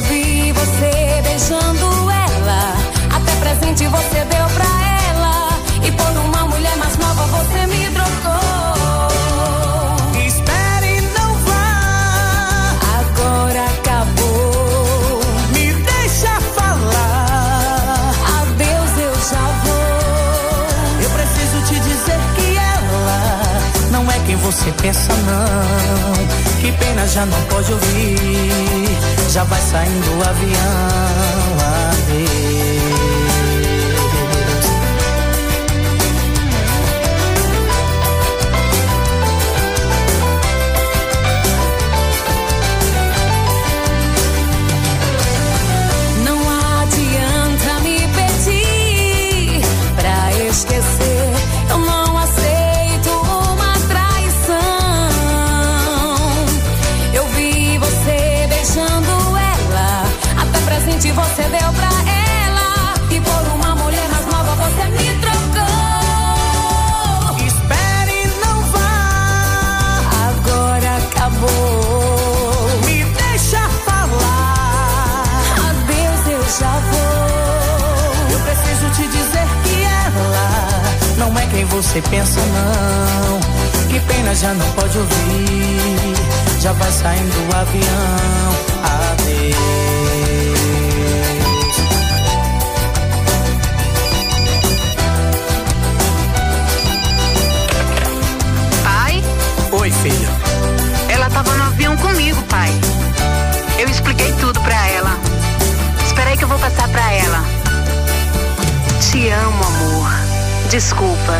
vi você beijando ela, até presente você deu pra ela, e por uma mulher mais nova você me trocou. Espere, não vá, Agora acabou. me deixa falar. Adeus, eu já vou. Eu preciso te dizer que ela não é quem você pensa, não. Que pena, já não pode ouvir. Já vai saindo o avião. Adeus. Não adianta me pedir pra esquecer. Eu não aceito uma traição. Eu vi você beijando ela, até presente você deu pra ela, e por uma mulher mais nova você me trocou. Espere, não vá, Agora acabou. me deixa falar. Adeus, eu já vou. Eu preciso te dizer que ela não é quem você pensa, não. Que pena, já não pode ouvir. Já vai saindo o avião. Adeus. Pai, Oi, filho. ela tava no avião comigo, pai. Eu expliquei tudo pra ela. Espera aí que eu vou passar pra ela. Te amo, amor. Desculpa.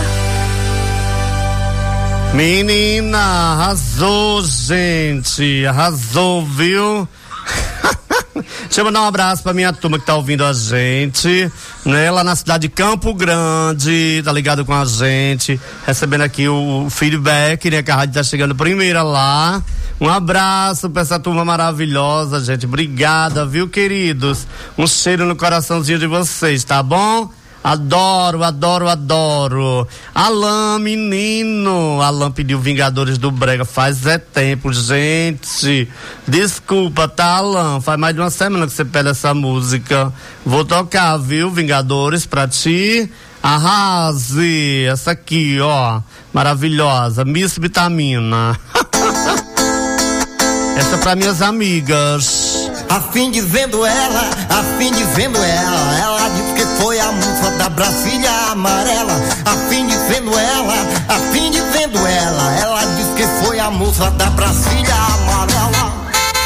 Menina, arrasou, gente. Arrasou, viu? Deixa eu mandar um abraço pra minha turma que tá ouvindo a gente, né? Lá na cidade de Campo Grande, tá ligado com a gente, recebendo aqui o feedback, né? Que a rádio tá chegando primeira lá. Um abraço pra essa turma maravilhosa, gente. Obrigada, viu, queridos? Um cheiro no coraçãozinho de vocês, tá bom? Adoro, adoro, adoro. Alan, menino. Alan pediu Vingadores do Brega faz tempo, gente. Desculpa, tá, Alan? Faz mais de uma semana que você pede essa música. Vou tocar, viu, Vingadores, pra ti. Arrase. Essa aqui, ó. Maravilhosa. Miss Vitamina. Essa é pra minhas amigas. Afim de vendo ela, ela disse que foi a moça da Brasília amarela. Afim de vendo ela, ela disse que foi a moça da Brasília amarela.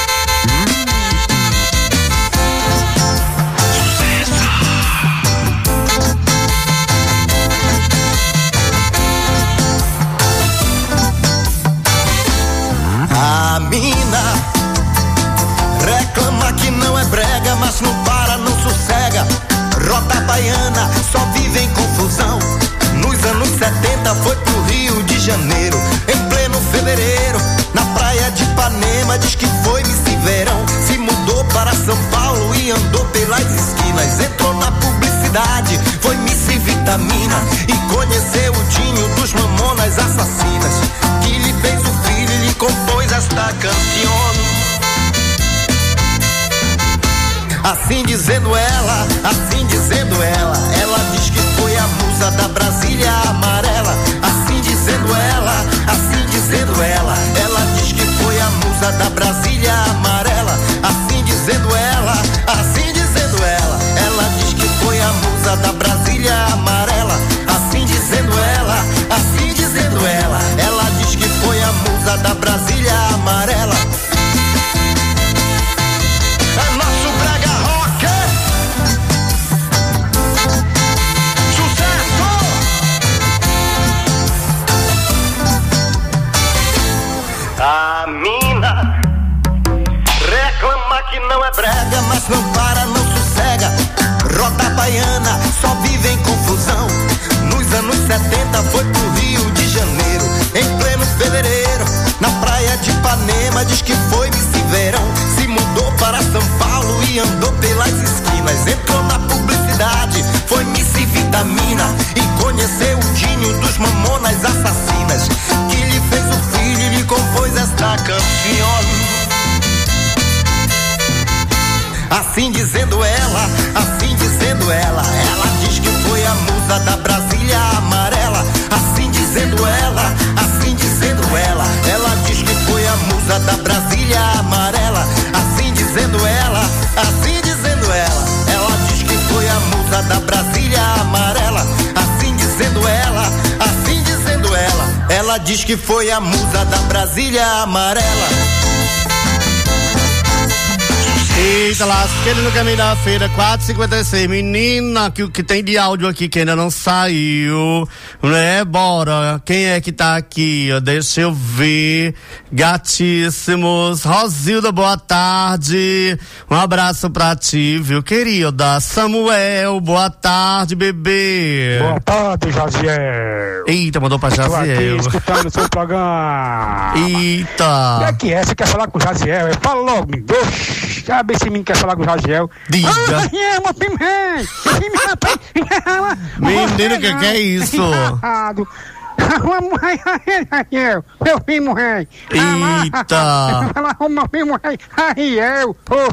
A mina reclama que não é brega, mas não para, não sossega. Rota baiana, só vive em confusão. Nos anos 70 foi pro Rio de Janeiro, em pleno fevereiro, na praia de Ipanema. Diz que foi Miss Verão, se mudou para São Paulo e andou pelas esquinas. Entrou na publicidade, foi Miss Vitamina e conheceu o Dinho dos Mamonas Assassinas, que lhe fez o filho e lhe compôs esta canção. Assim dizendo ela, ela diz que foi a musa da Brasília amarela. Assim dizendo ela, ela diz que foi a musa da Brasília amarela. Assim dizendo ela, ela diz que foi a musa da Brasília amarela. Assim dizendo ela, ela diz que foi a musa da Brasília amarela. A mina reclama que não é brega, mas não para, não sossega. Rota baiana, só vive em confusão. Nos anos 70 foi pro Rio de Janeiro, em pleno fevereiro, na praia de Ipanema. Diz que foi Miss Verão, se mudou para São Paulo e andou pelas esquinas. Entrou na publicidade, foi Miss Vitamina e conheceu o Dinho dos Mamonas Assassinas, que lhe fez o filho e lhe compôs esta canção. assim dizendo ela, assim dizendo ela. Ela diz que foi a musa da Brasília amarela, assim dizendo ela, assim dizendo ela. Ela diz que foi a musa da Brasília amarela, assim dizendo ela, assim dizendo ela. Ela diz que foi a musa da Brasília amarela, assim dizendo ela, assim dizendo ela. Ela diz que foi a musa da Brasília amarela. Eita, lasqueira no caminho da feira, 4h56. Menina, que tem de áudio aqui que ainda não saiu, né? Bora. Quem é que tá aqui? Deixa eu ver. Gatíssimos. Rosilda, boa tarde. Um abraço pra ti, viu, querida? Samuel, boa tarde, bebê. Boa tarde, Jaziel. Eita, mandou pra Jaziel. Tô aqui escutando o seu programa. Eita. O que é? Você quer falar com o Jaziel? Fala logo, me sabe se me quer falar com o Jaziel. Diga. Menino, que é isso? Meu primo rei. Eita. Meu primo rei. Jaziel.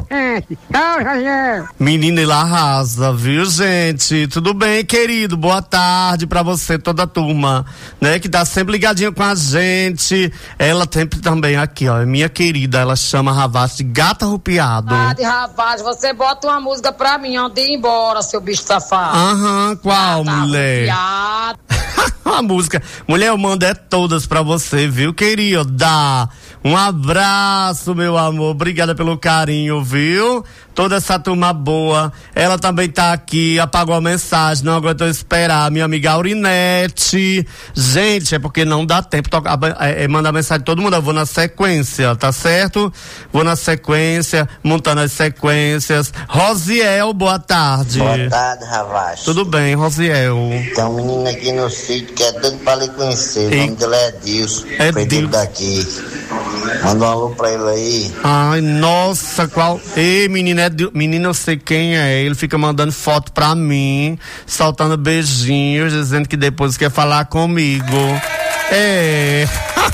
Menina, ele arrasa, viu, gente? Tudo bem, querido? Boa tarde pra você, toda a turma, né? Que tá sempre ligadinho com a gente. Ela sempre também aqui, ó, minha querida, ela chama Ravaz de Gata Rupiado. Ah, de Ravaz, você bota uma música pra mim, onde ir embora, seu bicho safado. Aham, qual, Gata mulher? Rupiado. A música. Mulher, eu mando todas pra você, viu, querida? Um abraço, meu amor. Obrigada pelo carinho, viu? Toda essa turma boa. Ela também tá aqui, apagou a mensagem, não aguentou esperar. Minha amiga Aurinete. Gente, é porque não dá tempo mandar mensagem de todo mundo. Eu vou na sequência, tá certo? Vou na sequência, montando as sequências. Rosiel, boa tarde. Boa tarde, Ravaz. Tudo bem, Rosiel? Tem um menino aqui no sítio que é doido pra lhe conhecer. O nome dele é Edilson. Foi daqui. Manda um alô pra ele aí. Ai, nossa, qual. Ei, menino, eu sei quem é. Ele fica mandando foto pra mim, soltando beijinhos, dizendo que depois quer falar comigo. É.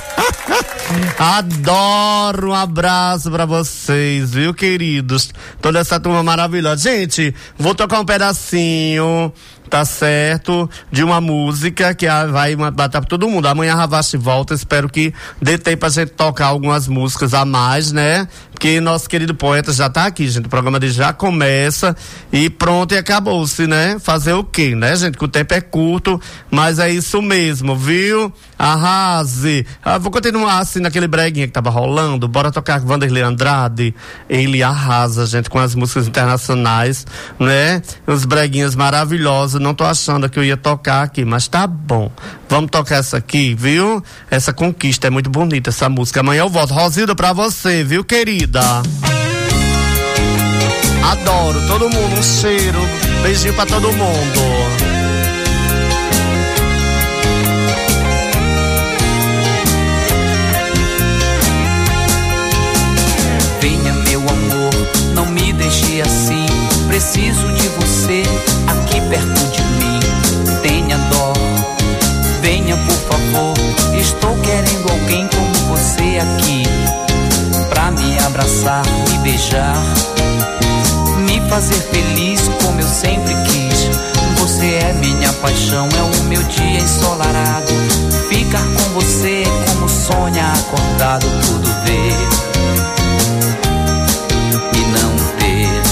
Adoro, um abraço pra vocês, viu, queridos? Toda essa turma maravilhosa. Gente, vou tocar um pedacinho, tá certo? De uma música que vai bater pra todo mundo. Amanhã a Ravaz volta, espero que dê tempo pra gente tocar algumas músicas a mais, né? Porque nosso querido poeta já tá aqui, gente. O programa dele já começa e pronto, e acabou-se, né? Fazer o quê, né, gente? Que o tempo é curto, mas é isso mesmo, viu? Arrase. Vou continuar assim naquele breguinha que tava rolando. Bora tocar com Vanderlei Andrade. Ele arrasa, gente, com as músicas internacionais, né? Os breguinhas maravilhosos. Não tô achando que eu ia tocar aqui, mas tá bom. Vamos tocar essa aqui, viu? Essa conquista é muito bonita, essa música. Amanhã eu volto. Rosilda, pra você, viu, querida? Adoro, todo mundo, um cheiro. Beijinho pra todo mundo. Venha, meu amor, não me deixe assim. Preciso de você aqui perto de mim. Tenha dó, venha por favor. Estou querendo alguém como você aqui, pra me abraçar, me beijar, me fazer feliz como eu sempre quis. Você é minha paixão, é o meu dia ensolarado. Ficar com você é como sonhar acordado, tudo ver e não ter.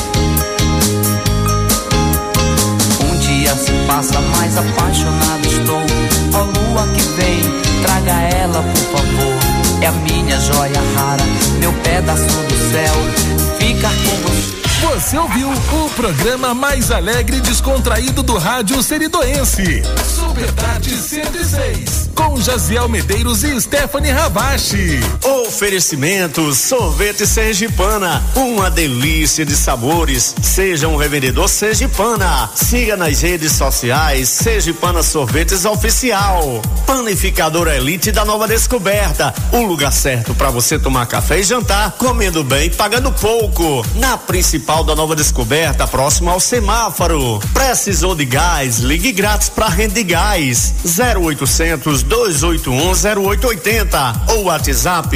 Um dia se passa, mais apaixonado estou. Ó lua que vem, traga ela por favor. É a minha joia rara, meu pedaço do céu. Ficar com você. Você ouviu o programa mais alegre e descontraído do rádio seridoense. Super Tarde 106. Com Jaziel Medeiros e Stephanie Ravache. Oferecimento Sorvete Sergipana. Uma delícia de sabores. Seja um revendedor Sergipana. Siga nas redes sociais Sergipana Sorvetes Oficial. Panificadora Elite da Nova Descoberta. O lugar certo para você tomar café e jantar, comendo bem e pagando pouco. Na principal da Nova Descoberta, próximo ao semáforo. Precisou de gás? Ligue grátis para Rende Gás. 0800 992810880 ou WhatsApp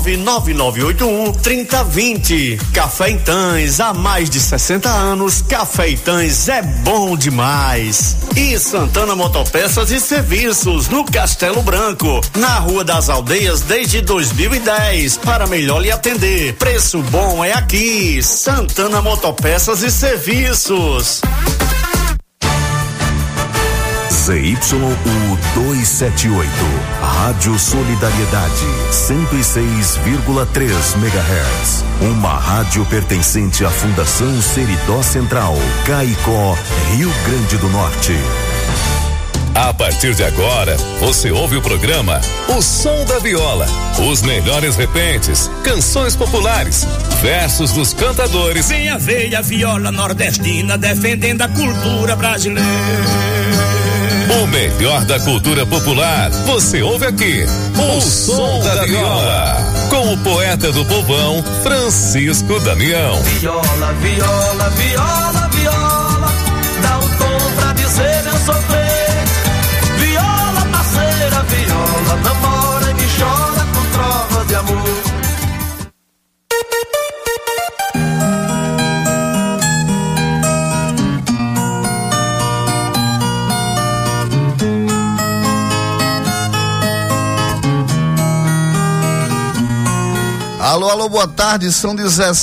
999813020. Café Itãs, há mais de 60 anos, Café Itãs é bom demais. E Santana Motopeças e Serviços, no Castelo Branco, na Rua das Aldeias desde 2010, para melhor lhe atender. Preço bom é aqui, Santana Motopeças e Serviços. ZYU 278, Rádio Solidariedade, 106,3 MHz. Uma rádio pertencente à Fundação Seridó Central, Caicó, Rio Grande do Norte. A partir de agora, você ouve o programa O Som da Viola. Os melhores repentes, canções populares, versos dos cantadores. Venha ver a viola nordestina defendendo a cultura brasileira. O melhor da cultura popular, você ouve aqui. O Som da Viola. Com o poeta do povão, Francisco Damião. Viola, viola, viola, viola, dá um tom pra dizer eu sofrer. Viola, parceira, viola, namora e me chora com trovas de amor. Alô, alô, boa tarde, são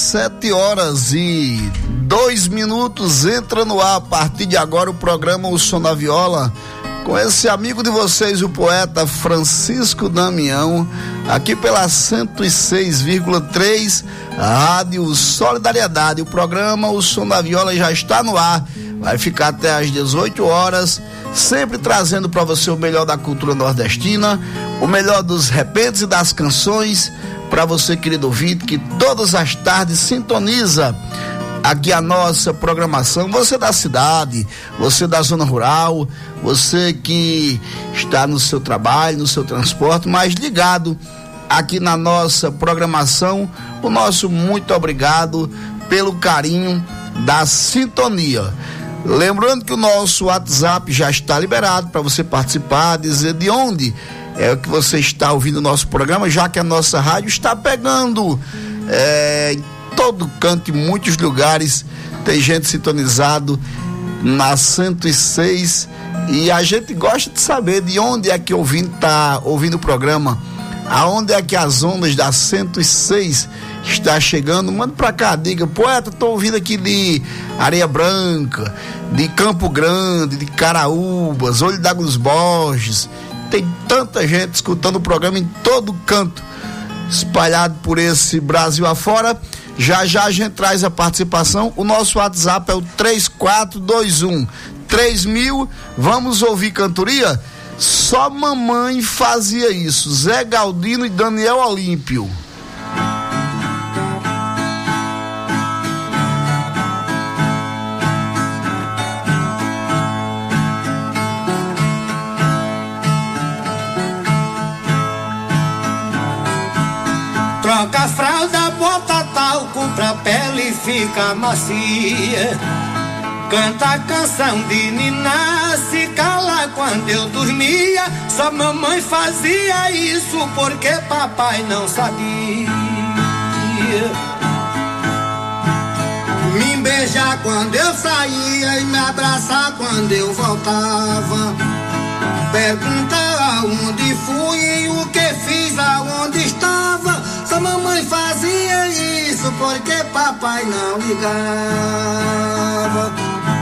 17h02, entra no ar a partir de agora o programa O Som da Viola, com esse amigo de vocês, o poeta Francisco Damião, aqui pela 106,3 Rádio Solidariedade. O programa O Som da Viola já está no ar, vai ficar até às 18 horas, sempre trazendo para você o melhor da cultura nordestina, o melhor dos repentes e das canções, para você, querido ouvinte, que todas as tardes sintoniza aqui a nossa programação. Você da cidade, você da zona rural, você que está no seu trabalho, no seu transporte, mas ligado aqui na nossa programação, o nosso muito obrigado pelo carinho da sintonia. Lembrando que o nosso WhatsApp já está liberado para você participar, dizer de onde é o que você está ouvindo o nosso programa, já que a nossa rádio está pegando em todo canto, em muitos lugares, tem gente sintonizado na 106 e a gente gosta de saber de onde é que o ouvinte está ouvindo o programa, aonde é que as ondas da 106 está chegando. Manda pra cá, diga, poeta, tô ouvindo aqui de Areia Branca, de Campo Grande, de Caraúbas, Olho d'Água dos Borges. Tem tanta gente escutando o programa em todo canto, espalhado por esse Brasil afora. Já já a gente traz a participação. O nosso WhatsApp é o 3421-3000. Vamos ouvir cantoria? Só mamãe fazia isso. Zé Galdino e Daniel Olímpio. Troca a fralda, bota talco pra pele fica macia. Canta a canção de Niná, se cala quando eu dormia. Só mamãe fazia isso porque papai não sabia. Me beijar quando eu saía e me abraçar quando eu voltava. Perguntar aonde fui e o que fiz, aonde estava. Só mamãe fazia isso porque papai não ligava.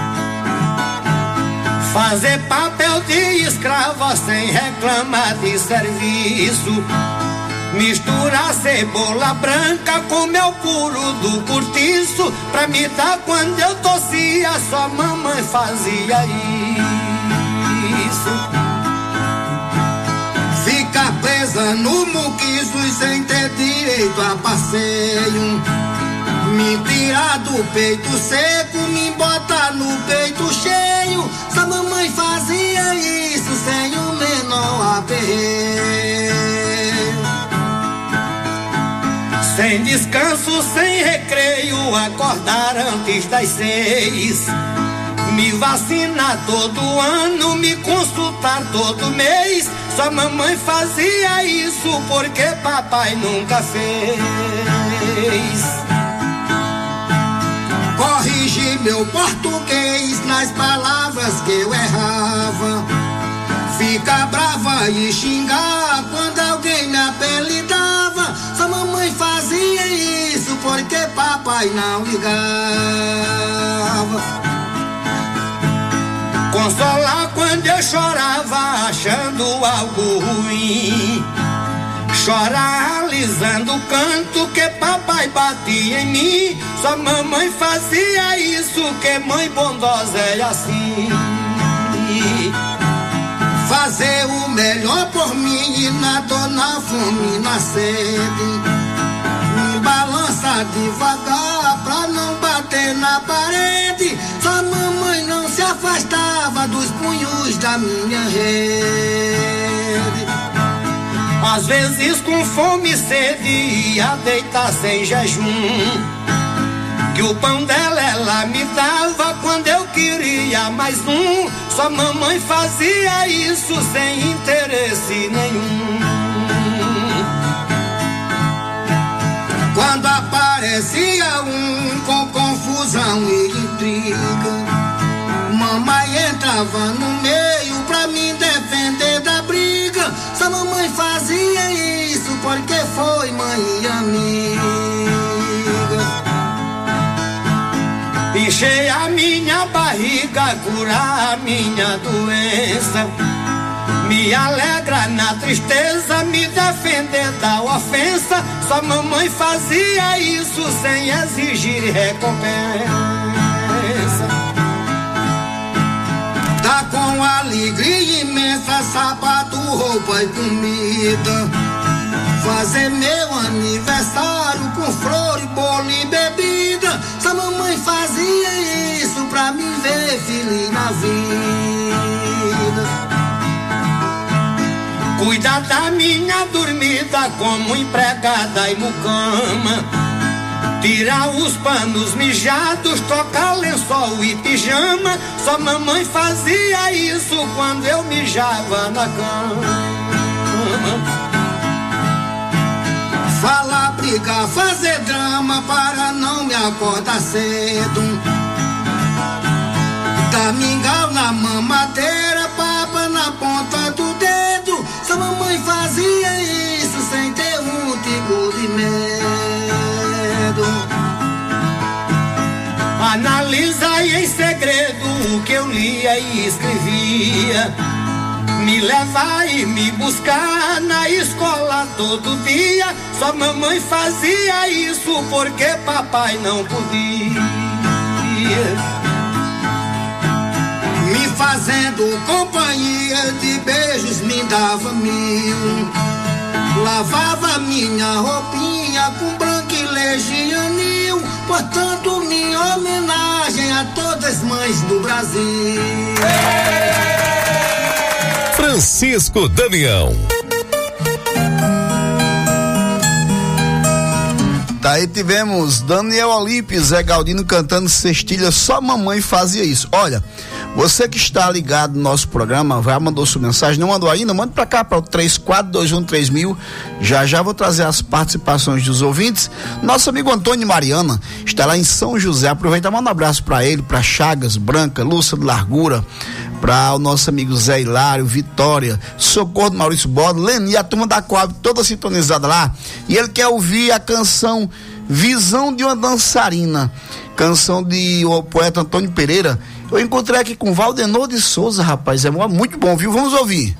Fazer papel de escrava sem reclamar de serviço. Misturar cebola branca com mel puro do cortiço. Pra me dar quando eu tossia, só mamãe fazia isso. Ficar presa no muquiço e sem ter direito a passeio. Me tirar do peito seco, me botar no peito cheio. Só mamãe fazia isso sem o menor aperreio. Sem descanso, sem recreio, acordar antes das 6. Me vacinar todo ano, me consultar todo mês. Só mamãe fazia isso porque papai nunca fez. Corrigir meu português nas palavras que eu errava. Ficar brava e xingar quando alguém me apelidava. Só mamãe fazia isso porque papai não ligava. Consolar quando eu chorava achando algo ruim. Chorar alisando o canto que papai batia em mim. Só mamãe fazia isso que mãe bondosa é assim. Fazer o melhor por mim e na dor, na fome, na sede. Me balança devagar pra não bater na parede. Só mamãe não se afastava dos punhos da minha rede. Às vezes com fome e sede ia deitar sem jejum. Que o pão dela ela me dava quando eu queria mais um. Só mamãe fazia isso sem interesse nenhum. Quando aparecia um com confusão e intriga, mamãe entrava no meio pra me defender da briga. Só mamãe fazia isso porque foi mãe e amiga. Encher a minha barriga, curar a minha doença. Me alegra na tristeza, me defender da ofensa. Só mamãe fazia isso sem exigir recompensa. Tá com alegria imensa, sapato, roupa e comida. Fazer meu aniversário com flor, bolo e bebida. Só mamãe fazia isso pra me ver feliz na vida. Cuidar da minha dormida como empregada e mucama. Tirar os panos mijados, trocar lençol e pijama. Só mamãe fazia isso quando eu mijava na cama. Falar, brigar, fazer drama para não me acordar cedo. Dar mingau na mamadeira, papa na ponta do dedo. Só mamãe fazia isso sem ter um tipo de medo. Analisa em segredo o que eu lia e escrevia. Me levar e me buscar na escola todo dia. Só mamãe fazia isso porque papai não podia. Me fazendo companhia, de beijos me dava 1000. Lavava minha roupinha com branco e legianil. Portanto, minha homenagem a todas as mães do Brasil. Francisco Damião. Daí tivemos Daniel Olímpio, Zé Galdino cantando Cestilha, só mamãe fazia isso. Olha, você que está ligado no nosso programa, já mandou sua mensagem, não mandou ainda? Manda pra cá, para o 34213000. Já vou trazer as participações dos ouvintes. Nosso amigo Antônio Mariana está lá em São José. Aproveita, manda um abraço para ele, para Chagas, Branca, Lúcia de Largura, para o nosso amigo Zé Hilário, Vitória, Socorro do Maurício Bodo, Leni, a turma da Coab, toda sintonizada lá. E ele quer ouvir a canção Visão de uma Dançarina, canção de o poeta Antônio Pereira. Eu encontrei aqui com Valdenor de Souza, rapaz, é muito bom, viu? Vamos ouvir.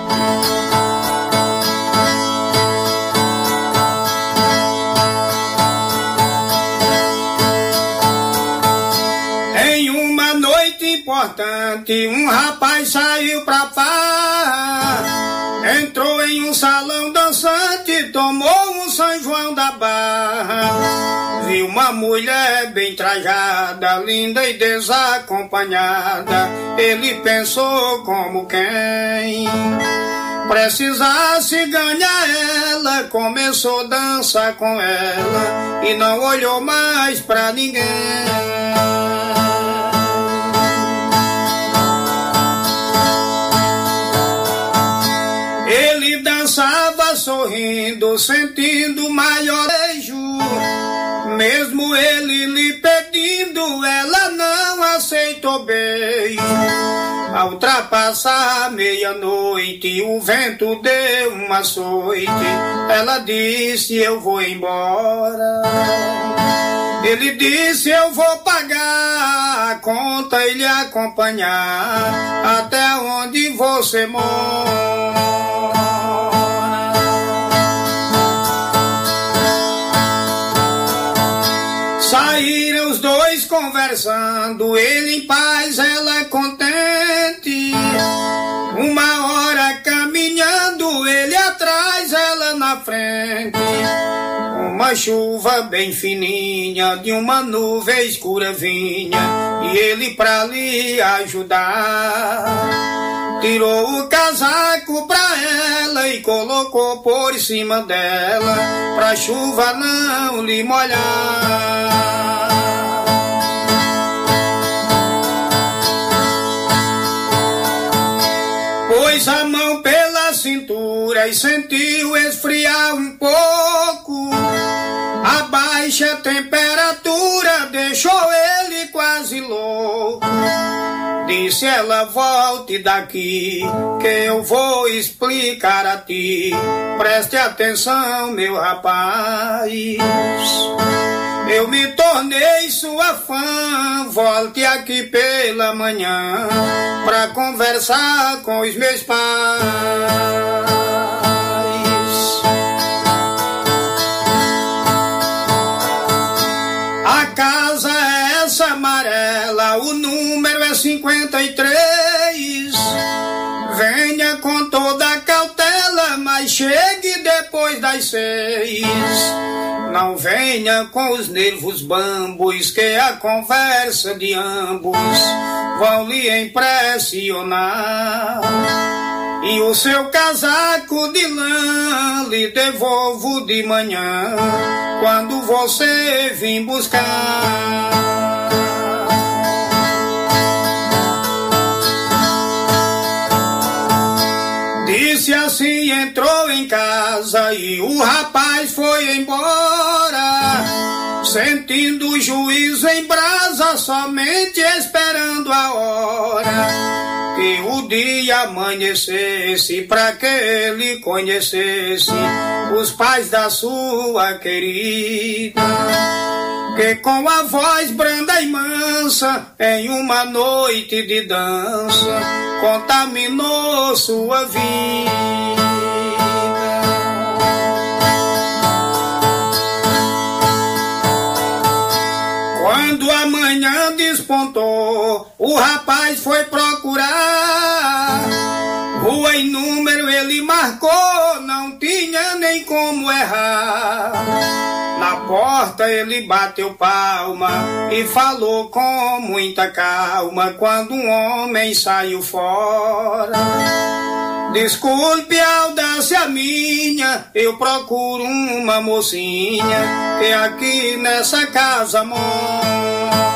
Em uma noite importante, um rapaz saiu pra farra. Entrou em um salão dançante, tomou um São João da Barra. Viu uma mulher bem trajada, linda e desacompanhada. Ele pensou como quem precisasse ganhar ela. Começou a dançar com ela e não olhou mais pra ninguém. sorrindo, sentindo maior beijo. Mesmo ele lhe pedindo, ela não aceitou beijo. Ao ultrapassar meia-noite, o vento deu um açoite. Ela disse, eu vou embora. Ele disse, eu vou pagar a conta e lhe acompanhar até onde você mora. Saíram os dois conversando, ele em paz, ela contente. Uma hora caminhando, ele atrás, ela na frente. Uma chuva bem fininha, de uma nuvem escura vinha, e ele pra lhe ajudar tirou o casaco pra ela e colocou por cima dela, pra chuva não lhe molhar. Pôs a mão pela cintura e sentiu esfriar um pouco. A baixa temperatura deixou ele quase louco. Disse ela, volte daqui, que eu vou explicar a ti. Preste atenção, meu rapaz. Eu me tornei sua fã, volte aqui pela manhã pra conversar com os meus pais. A casa é essa amarela, o número é 53. Venha com toda a cautela, mas chegue depois das 6. Não venha com os nervos bambos, que a conversa de ambos vão lhe impressionar. E o seu casaco de lã lhe devolvo de manhã, quando você vir buscar. Disse assim, entrou em casa e o rapaz foi embora, sentindo o juízo em brasa, somente esperando a hora que o dia amanhecesse, pra que ele conhecesse os pais da sua querida, que com a voz branda e mansa, em uma noite de dança, contaminou sua vida. Quando a manhã despontou, o rapaz foi procurar. Rua e número ele marcou, não tinha nem como errar. Na porta ele bateu palma e falou com muita calma, quando um homem saiu fora. Desculpe a audácia minha, eu procuro uma mocinha que aqui nessa casa mora.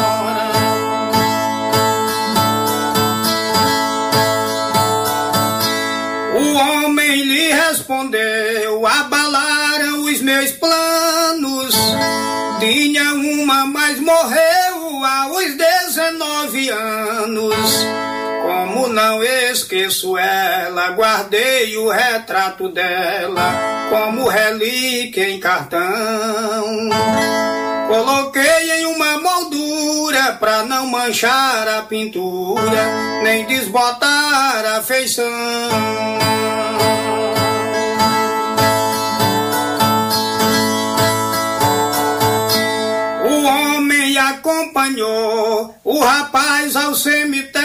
O homem lhe respondeu, abalaram os meus planos. Tinha uma, mas morreu aos 19 anos. Como não esqueço ela, guardei o retrato dela como relíquia em cartão. Coloquei em uma moldura pra não manchar a pintura, nem desbotar a feição. O homem acompanhou o rapaz ao cemitério.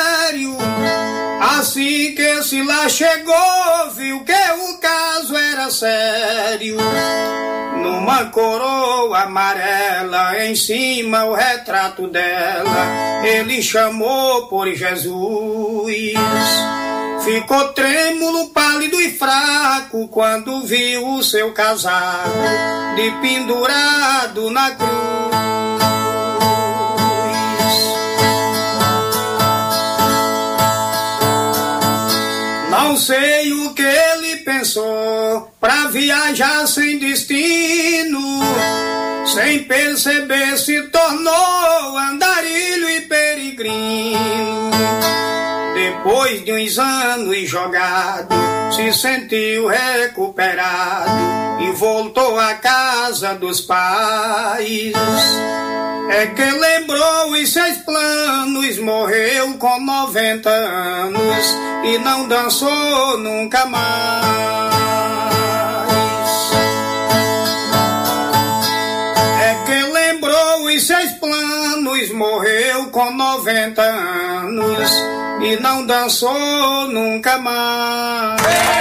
Assim que se lá chegou, viu que o caso era sério. Numa coroa amarela, em cima o retrato dela, ele chamou por Jesus. Ficou trêmulo, pálido e fraco, quando viu o seu casaco de pendurado na cruz. Não sei o que ele pensou, lembrou pra viajar sem destino. Sem perceber se tornou andarilho e peregrino. Depois de uns anos jogado, se sentiu recuperado e voltou à casa dos pais. É que lembrou os seus planos, morreu com 90 anos e não dançou nunca mais. É que lembrou os seus planos, morreu com 90 anos e não dançou nunca mais.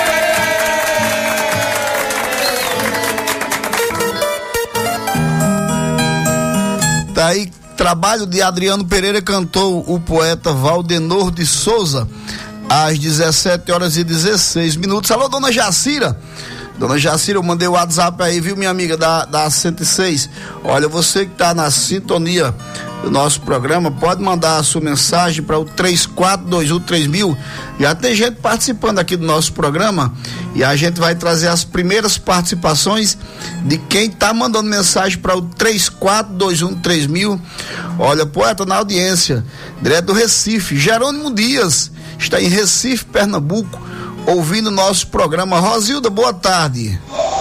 Daí, trabalho de Adriano Pereira, cantou o poeta Valdenor de Souza, às 17h16. Alô, dona Jacira. Dona Jacira, eu mandei o WhatsApp aí, viu, minha amiga da 106. Olha, você que tá na sintonia do nosso programa, pode mandar a sua mensagem para o 34213000. Já tem gente participando aqui do nosso programa e a gente vai trazer as primeiras participações de quem tá mandando mensagem para o 34213000. Olha, poeta na audiência, direto do Recife, Jerônimo Dias, está em Recife, Pernambuco, ouvindo nosso programa. Rosilda, boa tarde.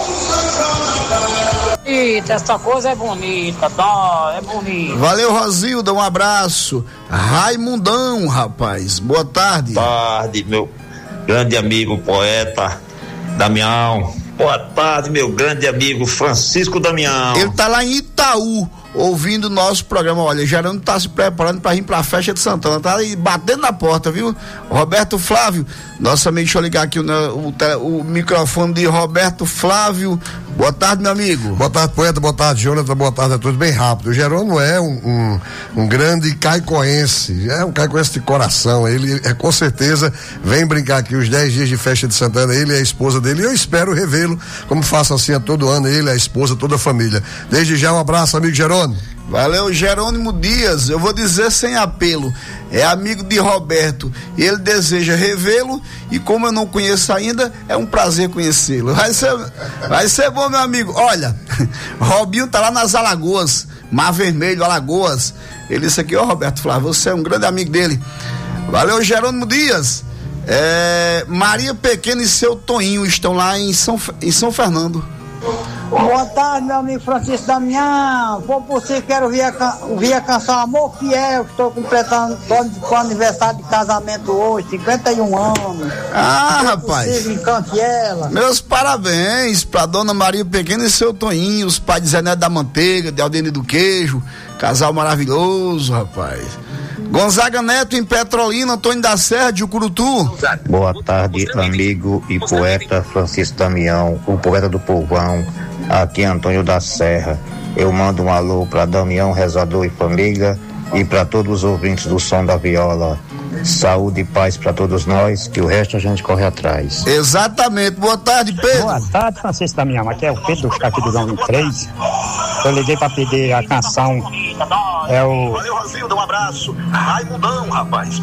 Eita, essa coisa é bonita, tá? É bonita. Valeu, Rosilda, um abraço. Raimundão, rapaz, boa tarde. Boa tarde, meu grande amigo poeta Damião. Boa tarde, meu grande amigo Francisco Damião. Ele tá lá em Itaú, ouvindo o nosso programa. Olha, Gerando tá se preparando para ir pra festa de Santana, tá aí batendo na porta, viu? Roberto Flávio, nosso amigo, deixa eu ligar aqui o microfone de Roberto Flávio. Boa tarde, meu amigo. Boa tarde, poeta, boa tarde, Jonathan, boa tarde a todos, bem rápido. O Jerônimo é um grande caicoense, é um caicoense de coração. Ele com certeza vem brincar aqui os 10 dias de festa de Santana, ele e a esposa dele, e eu espero revê-lo, como faço assim a todo ano, ele, a esposa, toda a família. Desde já, um abraço, amigo Jerônimo. Valeu, Jerônimo Dias, eu vou dizer sem apelo, é amigo de Roberto, e ele deseja revê-lo, e como eu não conheço ainda, é um prazer conhecê-lo. Vai ser bom, meu amigo. Olha, Robinho tá lá nas Alagoas, Mar Vermelho, Alagoas. Ele disse aqui, ó, Roberto Flávio, você é um grande amigo dele. Valeu, Jerônimo Dias. Maria Pequena e seu Toninho estão lá em São Fernando. Boa tarde, meu amigo Francisco Damião. Por você, quero ouvir a canção Amor Fiel, que estou completando com aniversário de casamento hoje, 51 anos. Ah, rapaz. Encante ela. Meus parabéns pra dona Maria Pequena e seu Toninho, os pais de Zé Neto da Manteiga, de Aldene do Queijo, casal maravilhoso, rapaz. Gonzaga Neto em Petrolina, Antônio da Serra de Ucurutu. Boa tarde, amigo e poeta Francisco Damião, o poeta do povão, aqui é Antônio da Serra. Eu mando um alô para Damião, rezador e família, e para todos os ouvintes do Som da Viola. Saúde e paz para todos nós, que o resto a gente corre atrás. Exatamente. Boa tarde, Pedro. Boa tarde, Francisco Damião. Aqui é o Pedro, aqui do 23. Eu liguei para pedir a canção. Valeu, Rosilda, um abraço. Raimundão, rapaz.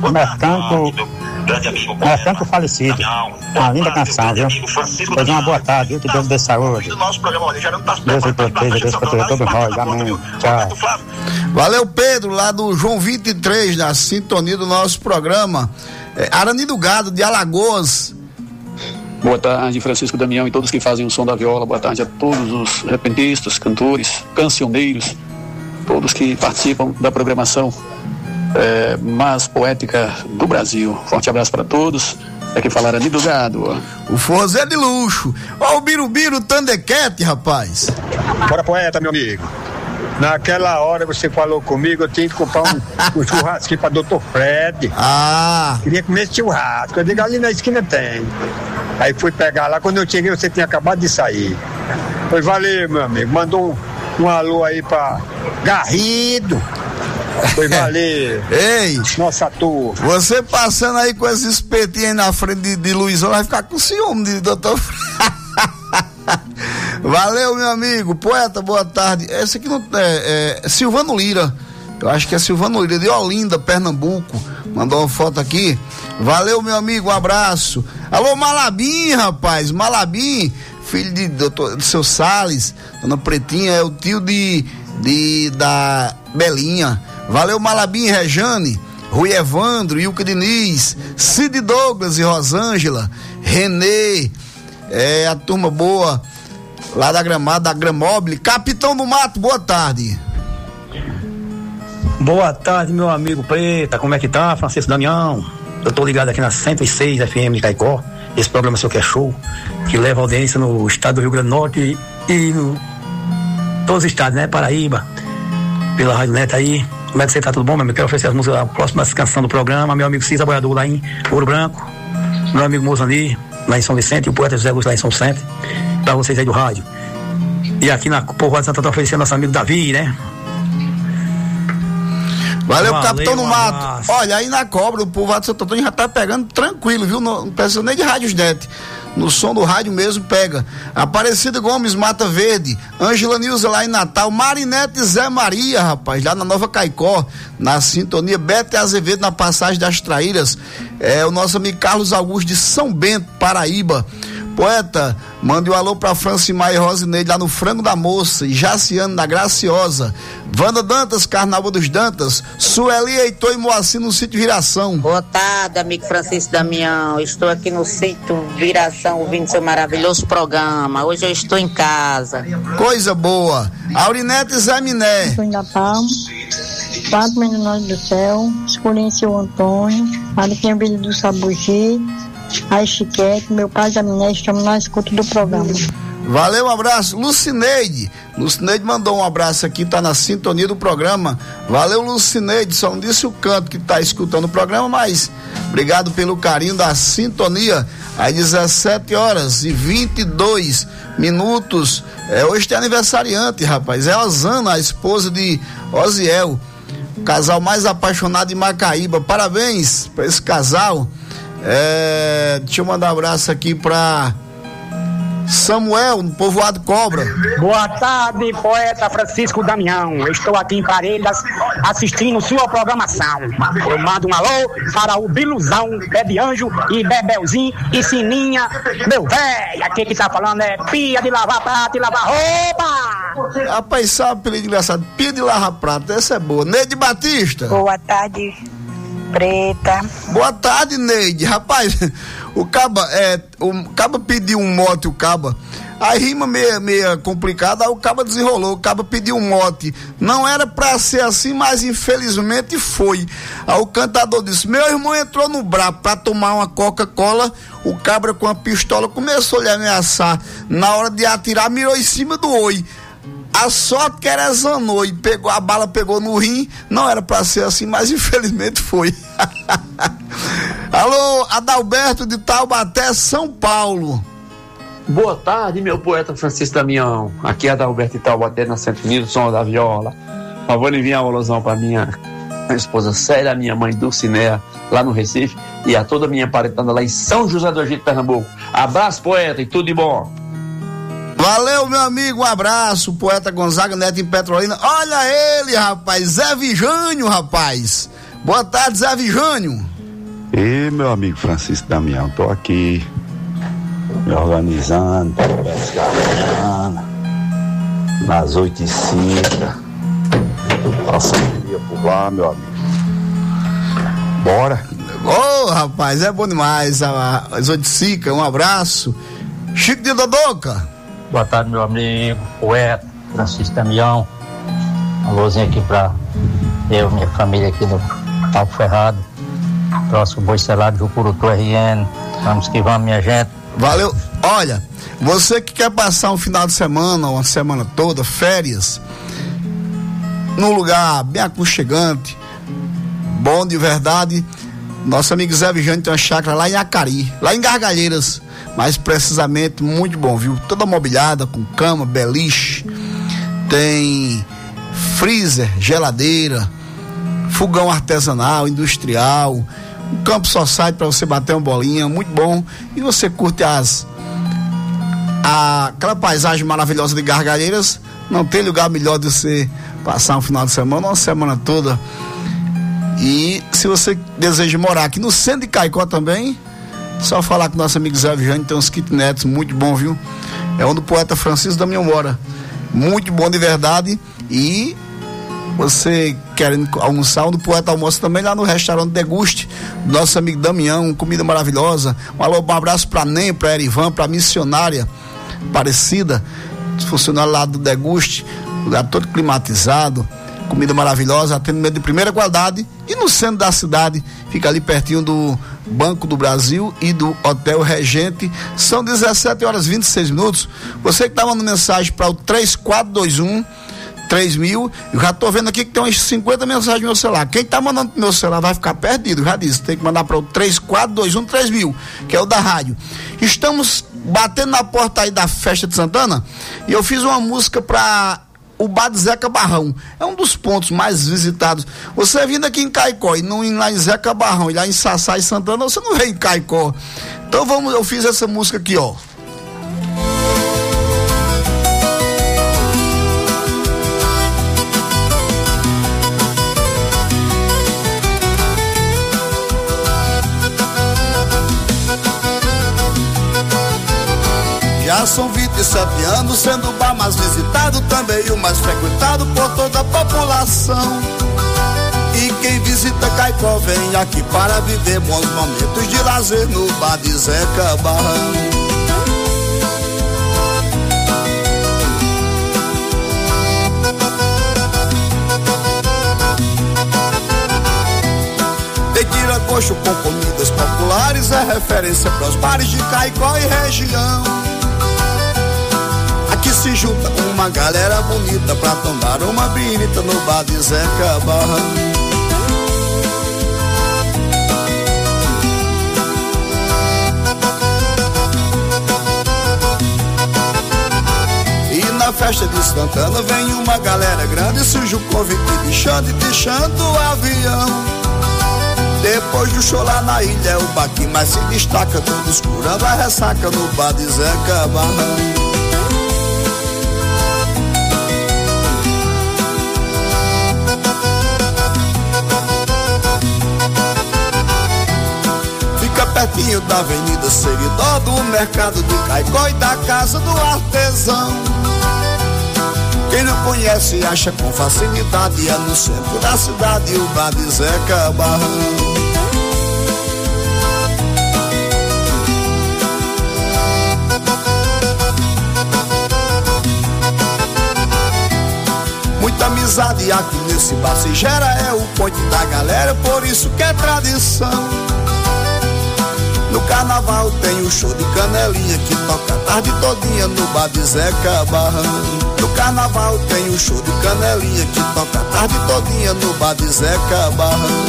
Mercanto Falecido. Uma linda canção, viu? Pois uma boa tarde, que Deus dê saúde. Deus lhe proteja, Deus proteja todos nós. Amém. Tchau. Valeu, Pedro, lá do João 23, na sintonia do nosso programa. Arani do Gado, de Alagoas. Boa tarde, Francisco Damião e todos que fazem o Som da Viola. Boa tarde a todos os repentistas, cantores, cancioneiros, todos que participam da programação mais poética do Brasil. Forte abraço para todos. Aqui falar Arani do Gado. O forrozé de luxo. Ó, o Birubiru Tandequete, rapaz. Bora, poeta, meu amigo. Naquela hora você falou comigo, eu tinha que comprar um churrasquinho pra Dr. Fred. Queria comer esse churrasco. Eu digo, ali na esquina tem. Aí fui pegar lá, quando eu cheguei você tinha acabado de sair. Pois valeu, meu amigo. Mandou um alô aí pra Garrido. Foi valeu. Ei, nossa turma. Você passando aí com esses espetinhos aí na frente de Luizão, vai ficar com ciúme de Dr. Fred. Valeu, meu amigo. Poeta, boa tarde. Esse aqui não é Silvano Lira. Eu acho que é Silvano Lira, de Olinda, Pernambuco. Mandou uma foto aqui. Valeu, meu amigo, um abraço. Alô, Malabim, rapaz. Malabim, filho de seu Salles, dona Pretinha, é o tio da Belinha. Valeu, Malabim e Rejane, Rui Evandro, Ilka Diniz, Cid Douglas e Rosângela, Renê, a turma boa lá da Gramada, da Gramóbile. Capitão do Mato, boa tarde. Boa tarde, meu amigo Preta, como é que tá, Francisco Damião? Eu tô ligado aqui na 106 FM de Caicó, esse programa Seu Quer Show, que leva audiência no estado do Rio Grande do Norte e no todos os estados, né, Paraíba, pela Rádio Net aí. Como é que você tá, tudo bom, meu amigo? Quero oferecer as músicas, a próxima canção do programa, meu amigo Cisa Boiador lá em Ouro Branco, meu amigo Mozandi lá em São Vicente, e o poeta José Augusto lá em São Vicente, pra vocês aí do rádio. E aqui na Povoada de Santo Antônio oferecendo nosso amigo Davi, né? Valeu, Capitão do Mato. Olha, aí na Cobra, o Povoado de Santo Antônio já tá pegando tranquilo, viu? Não precisa nem de rádios net. No som do rádio mesmo pega. Aparecida Gomes, Mata Verde, Ângela Nilza lá em Natal, Marinete e Zé Maria, rapaz, lá na Nova Caicó, na sintonia, Bete Azevedo na Passagem das Traíras, o nosso amigo Carlos Augusto de São Bento, Paraíba. Poeta, mande um alô pra Francimar e Rosineide lá no Frango da Moça, e Jaciano da Graciosa, Wanda Dantas, Carnaval dos Dantas, Sueli, Heitor e Moacir no sítio Viração. Boa tarde, amigo Francisco Damião, estou aqui no sítio Viração ouvindo seu maravilhoso programa, hoje eu estou em casa. Coisa boa. Aurinete e Zé Miné. Estou em Natal, 4 menores do céu, Escurinho seu Antônio, Mariquinha Bilho do Sabugi, a Chiquete, meu pai da Miné, estamos na escuta do programa. Valeu, um abraço. Lucineide mandou um abraço aqui, tá na sintonia do programa. Valeu, Lucineide, só não disse o canto que tá escutando o programa, mas obrigado pelo carinho da sintonia. Às 17h22. Hoje tem aniversariante, rapaz, é Osana, a esposa de Osiel, o casal mais apaixonado de Macaíba. Parabéns para esse casal. Deixa eu mandar um abraço aqui pra Samuel, no Povoado Cobra. Boa tarde, poeta Francisco Damião. Eu estou aqui em Parelhas assistindo sua programação. Eu mando um alô para o Biluzão, Pé de Anjo e Bebelzinho e Sininha. Meu velho, aqui que tá falando é pia de lavar prato e lavar roupa. Rapaz, sabe o apelido engraçado? Pia de lavar prato, essa é boa. Neide Batista. Boa tarde, Preta. Boa tarde, Neide. Rapaz, o caba pediu um mote, aí rima meia complicada, aí o caba desenrolou, o caba pediu um mote, não era pra ser assim, mas infelizmente foi. Aí o cantador disse, meu irmão entrou no brabo pra tomar uma Coca-Cola, o cabra com a pistola começou a lhe ameaçar, na hora de atirar mirou em cima do oi. A sorte que era zanou e a bala pegou no rim, não era pra ser assim, mas infelizmente foi. Alô, Adalberto de Taubaté, São Paulo. Boa tarde, meu poeta Francisco Damião. Aqui é Adalberto de Taubaté, na Centro Unido, som da viola. Favor enviar um alusão pra minha esposa Célia, minha mãe Dulcinea, lá no Recife, e a toda a minha parentada lá em São José do Egito, Pernambuco. Abraço, poeta, e tudo de bom. Valeu, meu amigo, um abraço, poeta Gonzaga Neto em Petrolina. Olha ele, rapaz, Zé Vijânio, rapaz. Boa tarde, Zé Vijânio. E meu amigo Francisco Damião, tô aqui me organizando para pescar amanhã, nas 8h05. Passa um dia por lá, meu amigo. Bora. Ô, rapaz, é bom demais. As 8h05, um abraço. Chico de Dodoca. Boa tarde, meu amigo, poeta Francisco Damião. Um alôzinho aqui pra eu e minha família aqui no Alto Ferrado. Próximo Boi Selado, Jucurutu RN. Vamos que vamos, minha gente. Valeu. Olha, você que quer passar um final de semana, uma semana toda, férias, num lugar bem aconchegante, bom de verdade, nosso amigo Zé Vijânio tem uma chácara lá em Acari, lá em Gargalheiras. Mais precisamente, muito bom, viu? Toda mobiliada, com cama, beliche, tem freezer, geladeira, fogão artesanal, industrial, um campo society para você bater uma bolinha, muito bom. E você curte aquela paisagem maravilhosa de Gargalheiras, não tem lugar melhor de você passar um final de semana, uma semana toda. E se você deseja morar aqui no centro de Caicó também, só falar com nosso amigo Zé Vijânio, tem uns kitnets muito bom, viu? é onde o poeta Francisco Damião mora. Muito bom de verdade. E você querendo almoçar, onde o poeta almoça também, lá no restaurante Deguste, nosso amigo Damião, comida maravilhosa. Um abraço pra Nem, pra Erivan, pra missionária Aparecida, funcionário lá do Deguste, lugar todo climatizado, comida maravilhosa, atendimento de primeira qualidade. E no centro da cidade, fica ali pertinho do Banco do Brasil e do Hotel Regente. São 17h26. Você que tá mandando mensagem para o 3421 3000, eu já tô vendo aqui que tem umas 50 mensagens no meu celular. Quem tá mandando pro meu celular vai ficar perdido, já disse, tem que mandar para o 3421 3000, que é o da rádio. Estamos batendo na porta aí da Festa de Santana e eu fiz uma música para o Bar de Zeca Barrão. É um dos pontos mais visitados. Você vindo aqui em Caicó e não ir lá em Zeca Barrão, e lá em Sassá e Santana, você não vem em Caicó. Então eu fiz essa música aqui, ó. Já são 27 anos, sendo o bar mais visitado, também o mais frequentado por toda a população. E quem visita Caicó vem aqui para viver bons momentos de lazer no Bar de Zeca Barrão. Tem tira-gosto com comidas populares, é referência para os bares de Caicó e região. Aqui se junta uma galera bonita pra tomar uma birita no Bar de Zeca Barrão. E na festa de Santana vem uma galera grande, sujo convite e pichando o avião. Depois do show lá na ilha é o bar que mais se destaca, todo escurando a ressaca no Bar de Zeca Barrão. Pertinho da Avenida Seridó, do mercado de Caicó e da casa do artesão. Quem não conhece acha com facilidade, é no centro da cidade o Bar de Zeca Barrão. Muita amizade aqui nesse bar se gera, é o ponte da galera, por isso que é tradição. No carnaval tem o show de Canelinha que toca a tarde todinha no Bar de Zeca Barrão. No carnaval tem o show de Canelinha que toca a tarde todinha no Bar de Zeca Barrão.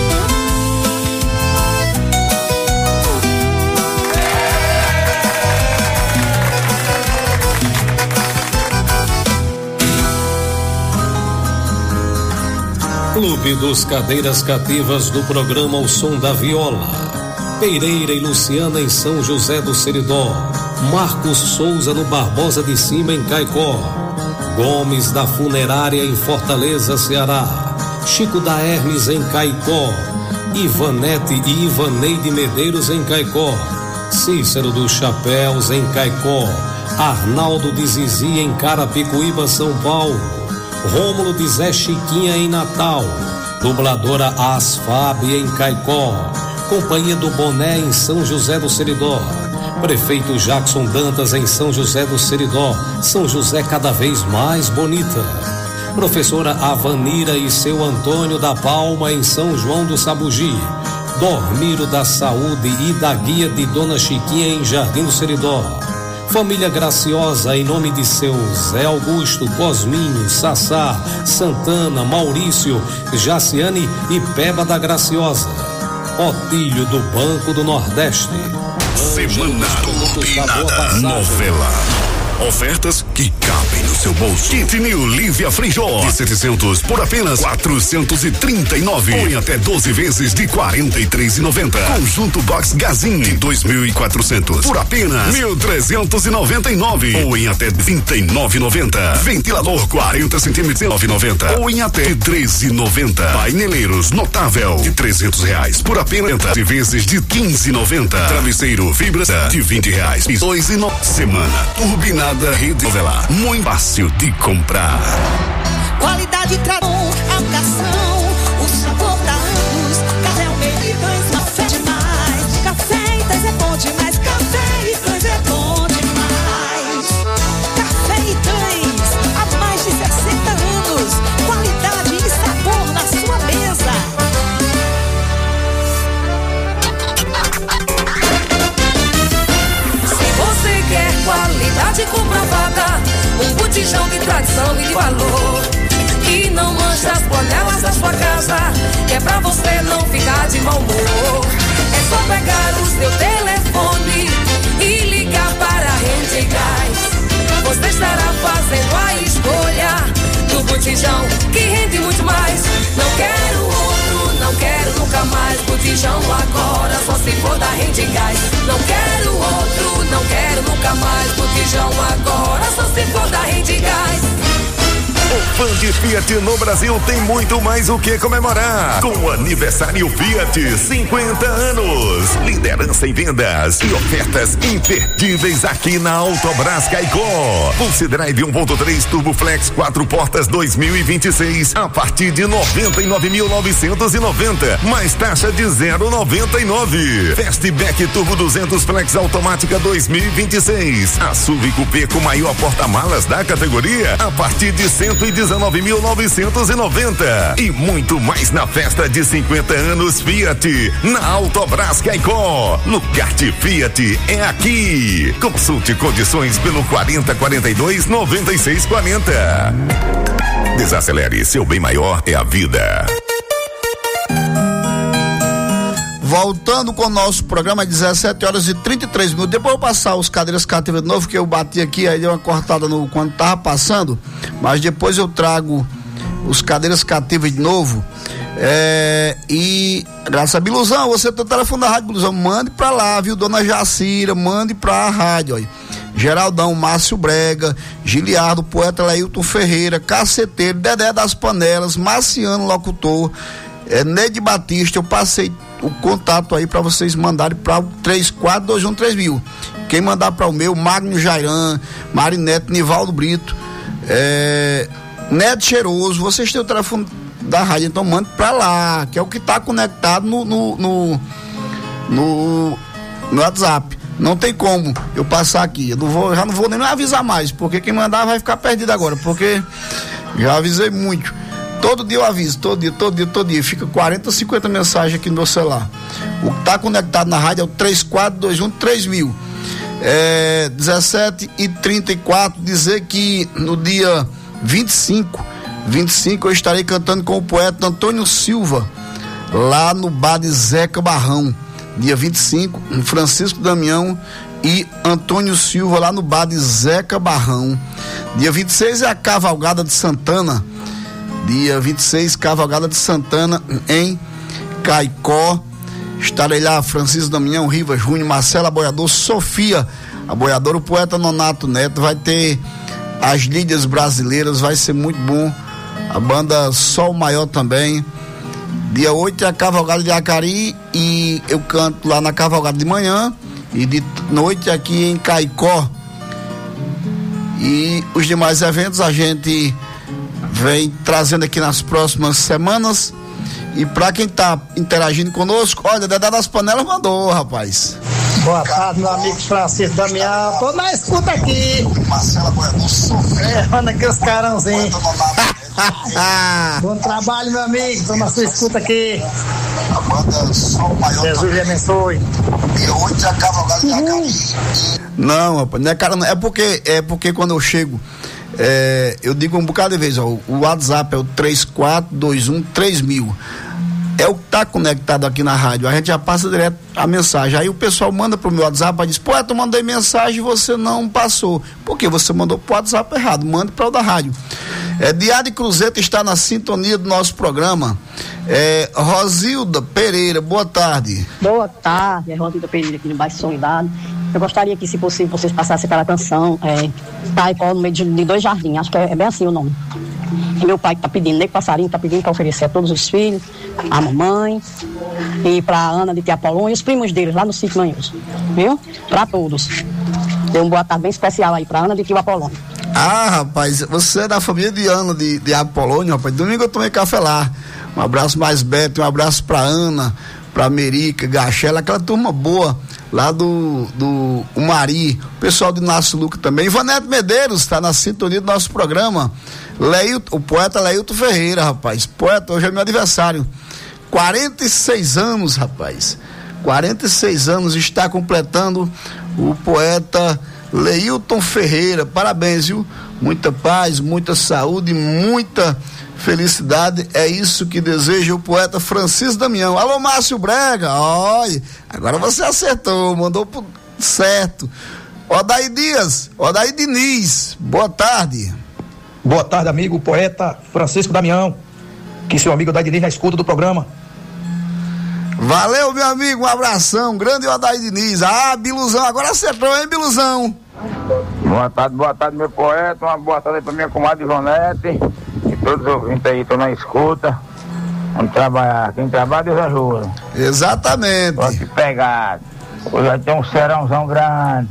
Clube dos Cadeiras Cativas do programa O Som da Viola. Pereira e Luciana em São José do Seridó, Marcos Souza no Barbosa de Cima em Caicó, Gomes da Funerária em Fortaleza, Ceará, Chico da Hermes em Caicó, Ivanete e Ivaneide Medeiros em Caicó, Cícero dos Chapéus em Caicó, Arnaldo de Zizi em Carapicuíba, São Paulo, Rômulo de Zé Chiquinha em Natal, dubladora Asfab em Caicó, Companhia do Boné em São José do Seridó, Prefeito Jackson Dantas em São José do Seridó, São José cada vez mais bonita, Professora Avanira e seu Antônio da Palma em São João do Sabugi, Dormiro da Saúde e da Guia de Dona Chiquinha em Jardim do Seridó, Família Graciosa em nome de seu Zé Augusto, Cosminho, Sassá, Santana, Maurício, Jaciane e Peba da Graciosa, Otílio do Banco do Nordeste. Semana Turbinada. Novela Ofertas que cabem no seu bolso. Kit New Livia Frijó de 700 por apenas 439. Ou em até 12 vezes de 43,90. Conjunto Box Gazin de 2.400 por apenas 1.399. Ou em até 29,90. Ventilador 40 centímetros 9,90. Ou em até 13,90. Paineleiros Notável de R$300 por apenas 10 vezes de 15,90. Travesseiro Fibra de R$20 e 2,90. Semana turbinada Rede Novelar. Muito fácil de comprar. Qualidade, tradição, educação, o sabor da anos. Café Almeida e Cães, café demais. Café e Cães é bom demais. Café e Cães é bom demais. Café e Cães, há mais de 60 anos. Qualidade e sabor na sua mesa. Se você quer qualidade comprovada, um botijão de tradição e de valor, que não mancha as panelas da sua casa, que é pra você não ficar de mau humor. É só pegar o seu telefone e ligar para a Rede Gás. Você estará fazendo a escolha do botijão que rende muito mais. Não quero outro, não quero nunca mais. Botijão agora, só se for da Rede Gás. Não quero outro, não quero nunca mais. Botijão agora, só se for da Rede Gás. O fã de Fiat no Brasil tem muito mais o que comemorar. Com o aniversário Fiat 50 anos. Liderança em vendas e ofertas imperdíveis aqui na Autobrás Caicó. Pulse Drive 1.3 Turbo Flex 4 portas 2026 a partir de 99.990, mais taxa de 0,99. Fastback Turbo 200 Flex automática 2026. A SUV Coupé com maior porta-malas da categoria a partir de 119.990. E muito mais na festa de 50 anos Fiat na Autobrás Caicó. Lugar de Fiat é aqui. Consulte condições pelo 4042-9640. Desacelere, seu bem maior é a vida. Voltando com o nosso programa, 17h33. Depois eu vou passar os cadeiras cativas de novo, que eu bati aqui, aí deu uma cortada quando tava passando, mas depois eu trago os cadeiras cativas de novo. E graças a Biluzão, você tem o telefone da Rádio Biluzão, mande pra lá, viu, dona Jacira, mande pra rádio, aí. Geraldão, Márcio Brega, Giliardo, Poeta Leilton Ferreira, Caceteiro, Dedé das Panelas, Marciano Locutor, Neide Batista. Eu passei o contato aí para vocês mandarem para o 34213000. Quem mandar para o meu, Magno Jairan, Marinete, Nivaldo Brito, Neto Cheiroso, vocês têm o telefone da rádio, então mande para lá, que é o que está conectado no WhatsApp. Não tem como eu passar aqui, já não vou nem avisar mais, porque quem mandar vai ficar perdido agora, porque já avisei muito. Todo dia eu aviso, todo dia. Fica 40, 50 mensagens aqui no meu celular. O que está conectado na rádio é o 34213000. 17h34, dizer que no dia 25 eu estarei cantando com o poeta Antônio Silva, lá no bar de Zeca Barrão. Dia 25, Francisco Damião e Antônio Silva, lá no bar de Zeca Barrão. Dia 26 é a Cavalgada de Santana. Dia 26, Cavalgada de Santana em Caicó. Estarei lá, Francisco Damião, Riva Júnior, Marcela Boiador, Sofia, a boiadora, o poeta Nonato Neto. Vai ter as líderes brasileiras, vai ser muito bom. A banda Sol Maior também. Dia 8 é a Cavalgada de Acari e eu canto lá na Cavalgada de manhã e de noite aqui em Caicó. E os demais eventos a gente vem trazendo aqui nas próximas semanas. E pra quem tá interagindo conosco, olha, Dedé das Panelas mandou, rapaz. Boa tarde, meu amigo Francisco Damião. Tô na escuta aqui. Manda aqui os carãozinhos. Bom trabalho, meu amigo. Tô na sua escuta aqui. Jesus lhe abençoe. E onde a Cavalgada de Acari? Não, rapaz, não é cara, não. É porque quando eu chego, eu digo um bocado de vez, ó, o WhatsApp é o 34213000. é o que está conectado aqui na rádio. A gente já passa direto a mensagem. Aí o pessoal manda pro meu WhatsApp e diz: poeta, eu mandei mensagem e você não passou. Por que você mandou pro WhatsApp errado? Mande para o da rádio. Diário Cruzeta está na sintonia do nosso programa. Rosilda Pereira, boa tarde. Boa tarde, é Rosilda Pereira aqui no bairro Soledade. Eu gostaria que, se possível, vocês passassem aquela canção Caicó no meio de dois jardins. Acho que é bem assim o nome. E meu pai que tá pedindo, Nego Passarinho tá pedindo para oferecer a todos os filhos, a mamãe e pra Ana de Tiapolon e os primos deles lá no sítio Manhoso, viu? Pra todos. Deu um boa tarde bem especial aí pra Ana de Tiapolon. Ah, rapaz, você é da família de Ana de Apolônio, rapaz. Domingo eu tomei café lá. Um abraço mais Beto, um abraço pra Ana, pra Merica, Gachela, aquela turma boa lá do Mari, o pessoal de Inácio Luca também. Ivanete Medeiros tá na sintonia do nosso programa. O poeta Leilton Ferreira, rapaz. Poeta, hoje é meu aniversário. 46 anos, rapaz. 46 anos está completando o poeta Leilton Ferreira. Parabéns, viu? Muita paz, muita saúde, muita felicidade. É isso que deseja o poeta Francisco Damião. Alô, Márcio Brega. Olha, agora você acertou, mandou certo. Odair Dias, Odair Diniz, boa tarde. Boa tarde, amigo poeta Francisco Damião, que seu amigo Odair Diniz na escuta do programa. Valeu, meu amigo, um abração, grande Odair Diniz. Biluzão, agora acertou, hein, Biluzão? Boa tarde, meu poeta, uma boa tarde pra minha comadre Ivonete e todos os ouvintes aí, estão na escuta. Vamos trabalhar, quem trabalha Deus ajuda. Exatamente. Pode pegar, hoje vai ter um serãozão grande.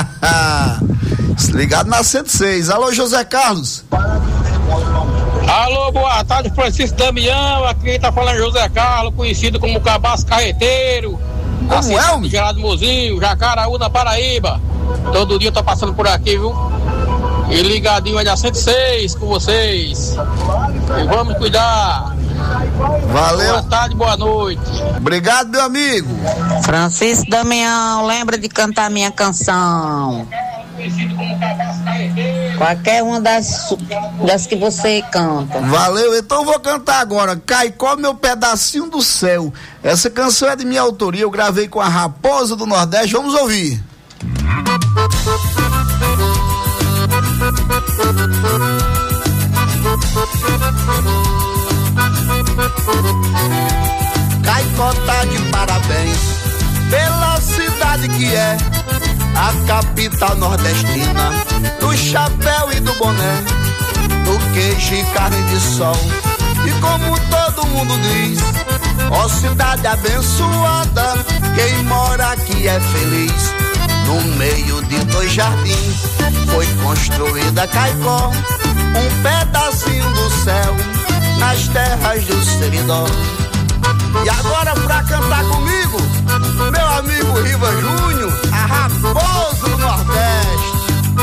Ligado na 106. Alô, José Carlos. Alô, boa tarde, Francisco Damião. Aqui tá falando José Carlos, conhecido como Cabaço Carreteiro. Como é, de Geraldo Mozinho, Jacaraúna, Paraíba. Todo dia eu tô passando por aqui, viu? E ligadinho aí na 106 com vocês. E vamos cuidar. Valeu. Boa tarde, boa noite. Obrigado, meu amigo. Francisco Damião, lembra de cantar minha canção. Qualquer uma das que você canta. Valeu, então eu vou cantar agora Caicó, meu pedacinho do céu. Essa canção é de minha autoria, eu gravei com a Raposa do Nordeste. Vamos ouvir. Caicó tá de parabéns pela cidade que é a capital nordestina, do chapéu e do boné, do queijo e carne de sol. E como todo mundo diz, ó cidade abençoada, quem mora aqui é feliz. No meio de dois jardins foi construída Caicó, um pedacinho do céu nas terras do Seridó. E agora pra cantar comigo, meu amigo Riva Júnior, a Raposa do Nordeste.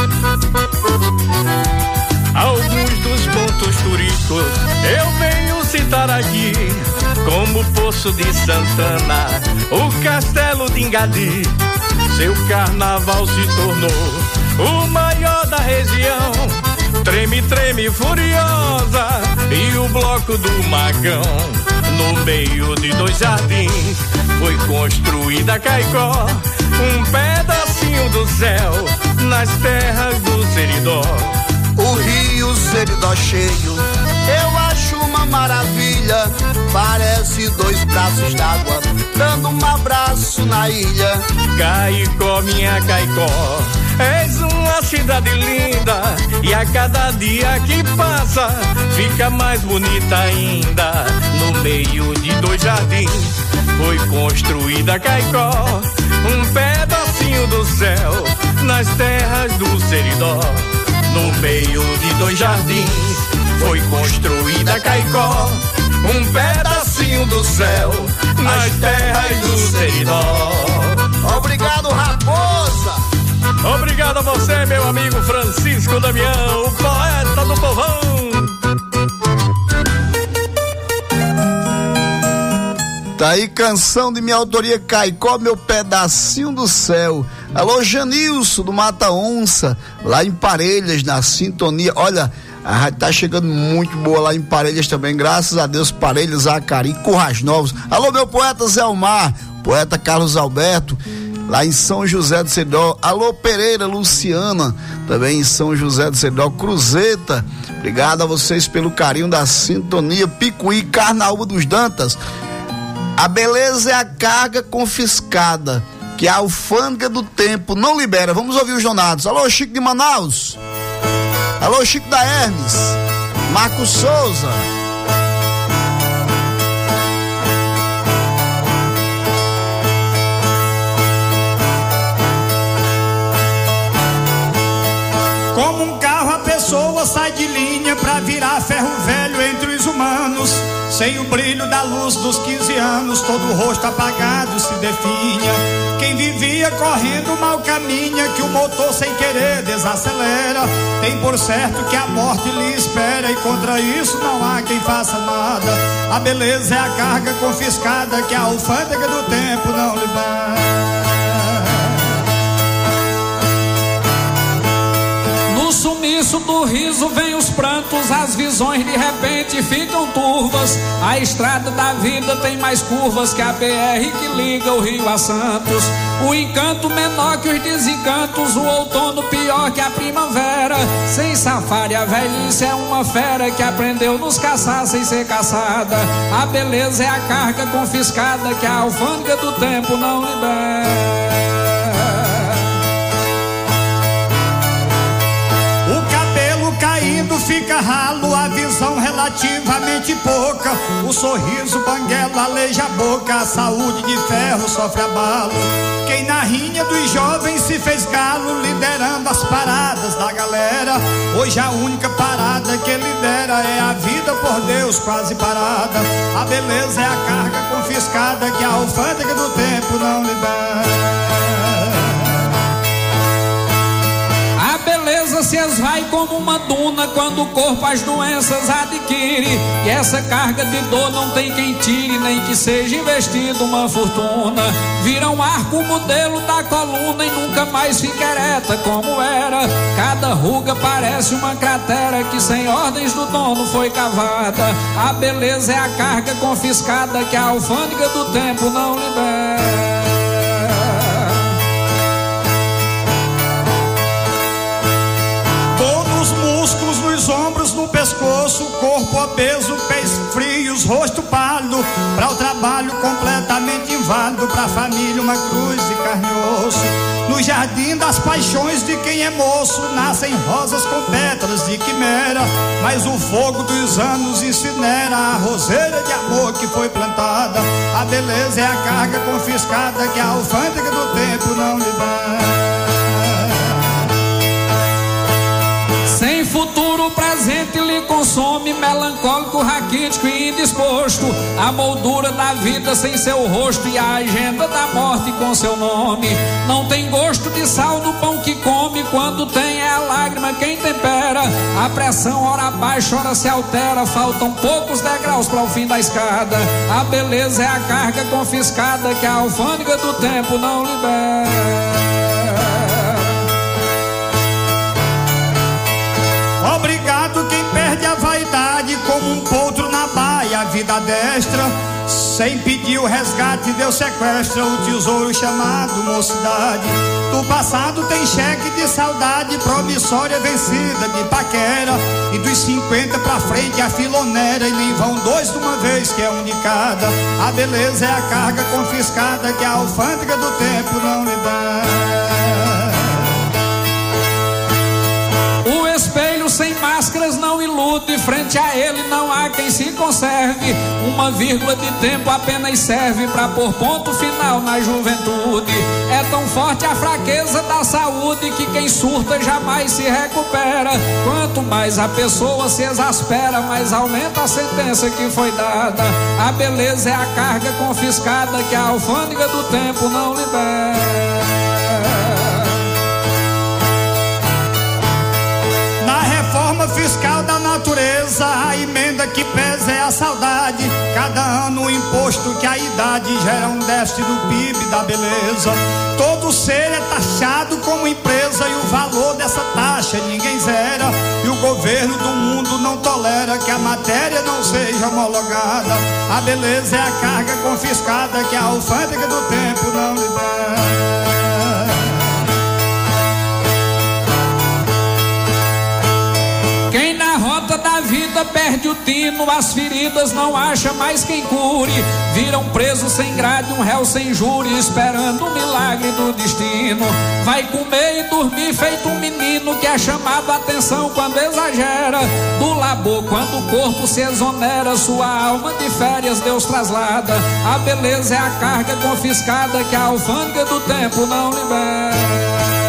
Alguns dos pontos turísticos eu venho citar aqui, como o Poço de Santana, o Castelo de Ingadi. Seu carnaval se tornou o maior da região. Treme, treme, furiosa e o bloco do Magão. No meio de dois jardins foi construída Caicó, um pedacinho do céu nas terras do Seridó. O rio Seridó cheio, eu acho uma maravilha. Parece dois braços d'água, dando um abraço na ilha. Caicó, minha Caicó, és uma cidade linda, e a cada dia que passa fica mais bonita ainda. No meio de dois jardins foi construída Caicó, um pedacinho do céu nas terras do Seridó. No meio de dois jardins foi construída Caicó, um pedacinho do céu nas terras do Seridó. Obrigado, Raposa. Obrigado a você, meu amigo Francisco Damião, o poeta do povão. Tá aí, canção de minha autoria, Caicó, meu pedacinho do céu. Alô, Janilson do Mata Onça, lá em Parelhas, na sintonia. Olha, A rádio tá chegando muito boa lá em Parelhas também, graças a Deus, Parelhas, Acari, Currais Novos. Alô, meu poeta Zé Omar, poeta Carlos Alberto, lá em São José do Seridó. Alô, Pereira, Luciana, também em São José do Seridó. Cruzeta, obrigado a vocês pelo carinho da sintonia. Picuí, Carnaúba dos Dantas. A beleza é a carga confiscada que a alfândega do tempo não libera. Vamos ouvir os donados. Alô, Chico de Manaus. Alô, Chico da Hermes, Marcos Souza. Como um carro a pessoa sai de linha pra virar ferro velho entre os humanos. Sem o brilho da luz dos 15 anos, todo o rosto apagado se definha. Quem vivia correndo mal caminha, que o motor sem querer desacelera. Tem por certo que a morte lhe espera, e contra isso não há quem faça nada. A beleza é a carga confiscada que a alfândega do tempo não libera. No sumiço do riso vem os prantos, as visões de repente ficam turvas. A estrada da vida tem mais curvas que a BR que liga o Rio a Santos. O encanto menor que os desencantos, o outono pior que a primavera. Sem safari a velhice é uma fera que aprendeu nos caçar sem ser caçada. A beleza é a carga confiscada que a alfândega do tempo não libera. Fica ralo, a visão relativamente pouca. O sorriso banguela, aleija a boca. A saúde de ferro sofre abalo. Quem na rinha dos jovens se fez galo, liderando as paradas da galera. Hoje a única parada que lidera é a vida por Deus quase parada. A beleza é a carga confiscada que a alfândega do tempo não libera. Beleza se esvai como uma duna quando o corpo as doenças adquire. E essa carga de dor não tem quem tire, nem que seja investido uma fortuna. Vira um arco modelo da coluna e nunca mais fica ereta como era. Cada ruga parece uma cratera que sem ordens do dono foi cavada. A beleza é a carga confiscada que a alfândega do tempo não libera. Músculos nos ombros, no pescoço, corpo obeso, pés frios, rosto pálido. Para o trabalho completamente inválido, para a família uma cruz de carne e osso. No jardim das paixões de quem é moço, nascem rosas com pétalas de quimera. Mas o fogo dos anos incinera a roseira de amor que foi plantada. A beleza é a carga confiscada que a alfândega do tempo não libera. Sem futuro, o presente lhe consome, melancólico, raquítico e indisposto. A moldura da vida sem seu rosto e a agenda da morte com seu nome. Não tem gosto de sal no pão que come, quando tem é a lágrima quem tempera. A pressão ora baixa, ora se altera, faltam poucos degraus para o fim da escada. A beleza é a carga confiscada que a alfândega do tempo não libera. Obrigado quem perde a vaidade como um potro na baia, a vida destra. Sem pedir o resgate, Deus sequestra o tesouro chamado mocidade. Do passado tem cheque de saudade, promissória vencida de paquera. E dos 50 pra frente a filonera, e nem vão dois de uma vez que é um de cada. A beleza é a carga confiscada que a alfândega do tempo não libera. O espelho sem máscaras não ilude, frente a ele não há quem se conserve. Uma vírgula de tempo apenas serve para pôr ponto final na juventude. É tão forte a fraqueza da saúde que quem surta jamais se recupera. Quanto mais a pessoa se exaspera, mais aumenta a sentença que foi dada. A beleza é a carga confiscada que a alfândega do tempo não libera. Fiscal da natureza, a emenda que pesa é a saudade. Cada ano o imposto que a idade gera um déficit do PIB da beleza. Todo ser é taxado como empresa e o valor dessa taxa ninguém zera. E o governo do mundo não tolera que a matéria não seja homologada. A beleza é a carga confiscada que a alfândega do tempo não libera. Quem na rota da vida perde o tino, as feridas não acha mais quem cure. Viram preso sem grade, um réu sem júri, esperando o milagre do destino. Vai comer e dormir feito um menino que é chamado a atenção quando exagera. Do labor quando o corpo se exonera, sua alma de férias Deus traslada. A beleza é a carga confiscada que a alfândega do tempo não libera.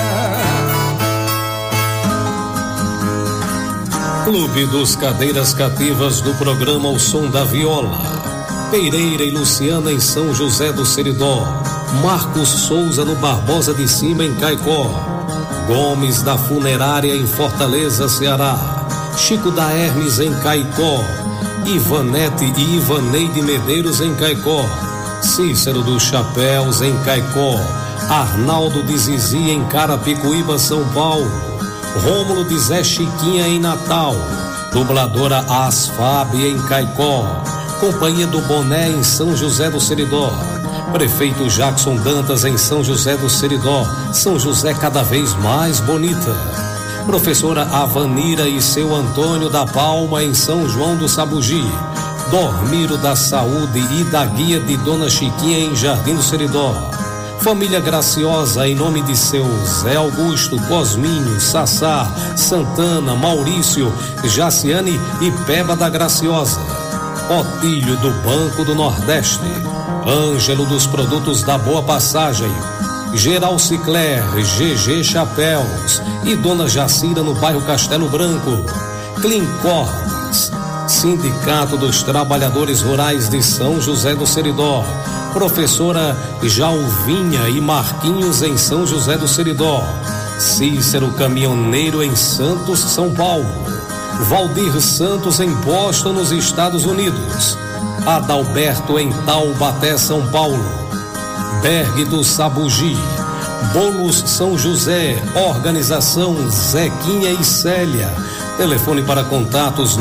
Clube dos Cadeiras Cativas do programa O Som da Viola. Pereira e Luciana em São José do Seridó. Marcos Souza no Barbosa de Cima em Caicó. Gomes da Funerária em Fortaleza, Ceará. Chico da Hermes em Caicó. Ivanete e Ivaneide Medeiros em Caicó. Cícero dos Chapéus em Caicó. Arnaldo de Zizi em Carapicuíba, São Paulo. Rômulo de Zé Chiquinha em Natal, dubladora Asfab em Caicó, Companhia do Boné em São José do Seridó, Prefeito Jackson Dantas em São José do Seridó, São José cada vez mais bonita, Professora Avanira e seu Antônio da Palma em São João do Sabugi, Dormiro da Saúde e da Guia de Dona Chiquinha em Jardim do Seridó, Família Graciosa, em nome de seu Zé Augusto, Cosminho, Sassá, Santana, Maurício, Jaciane e Peba da Graciosa. Otílio do Banco do Nordeste. Ângelo dos Produtos da Boa Passagem. Geral Cicler, GG Chapéus e Dona Jacira no bairro Castelo Branco. Clincordes, Sindicato dos Trabalhadores Rurais de São José do Seridó. Professora Jalvinha e Marquinhos em São José do Seridó. Cícero Caminhoneiro em Santos, São Paulo. Valdir Santos em Boston, nos Estados Unidos. Adalberto em Taubaté, São Paulo. Berg do Sabugi. Bolos São José. Organização Zequinha e Célia. Telefone para contatos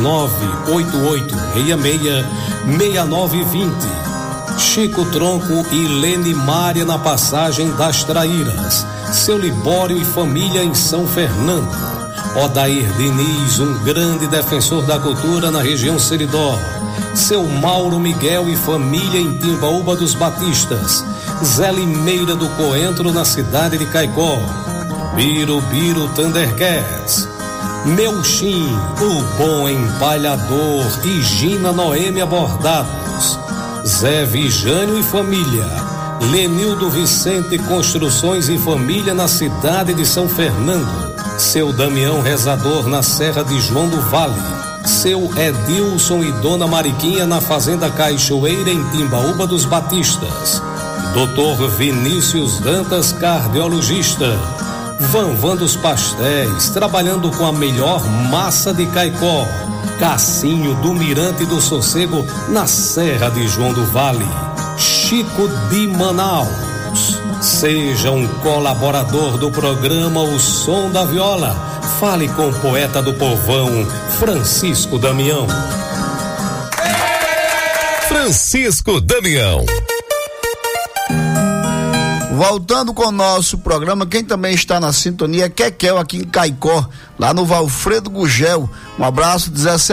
988-66-6920. Chico Tronco e Lene Mária na Passagem das Traíras. Seu Libório e família em São Fernando. Odair Diniz, um grande defensor da cultura na região Seridó. Seu Mauro Miguel e família em Timbaúba dos Batistas. Zé Limeira do Coentro na cidade de Caicó. Birubiru Thundercats. Melchim, o bom empalhador e Gina Noêmia Bordados. Zé Vijânio e família. Lenildo Vicente Construções e família na cidade de São Fernando. Seu Damião Rezador na Serra de João do Vale. Seu Edilson e Dona Mariquinha na Fazenda Caixoeira em Timbaúba dos Batistas. Dr. Vinícius Dantas, cardiologista. Vanvan dos Pastéis, trabalhando com a melhor massa de Caicó. Cassinho do Mirante do Sossego na Serra de João do Vale. Chico de Manaus. Seja um colaborador do programa O Som da Viola. Fale com o poeta do povão, Francisco Damião. Francisco Damião. Voltando com o nosso programa, quem também está na sintonia é Kekel aqui em Caicó, lá no Valfredo Gugel. Um abraço,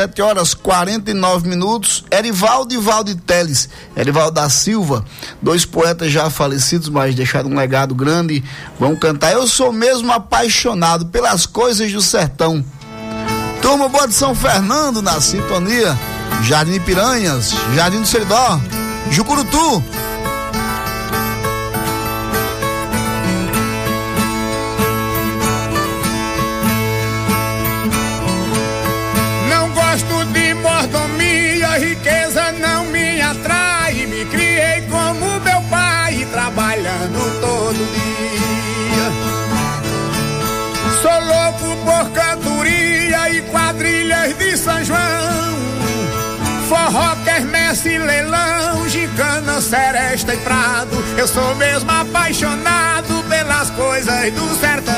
17h49. Erivaldo e Valde Teles, Erivaldo da Silva, dois poetas já falecidos, mas deixaram um legado grande. Vão cantar Eu Sou Mesmo Apaixonado pelas Coisas do Sertão. Turma boa de São Fernando na sintonia, Jardim Piranhas, Jardim do Seridó, Jucurutu. Riqueza não me atrai, me criei como meu pai, trabalhando todo dia. Sou louco por cantoria e quadrilhas de São João. comércio e leilão, gincana, seresta e prado. Eu sou mesmo apaixonado pelas coisas do sertão.